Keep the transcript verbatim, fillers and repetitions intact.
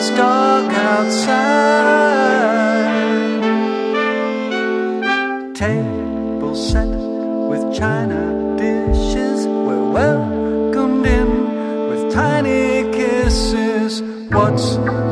it's dark outside. Table set with china dishes, we're welcomed in with tiny kisses. What's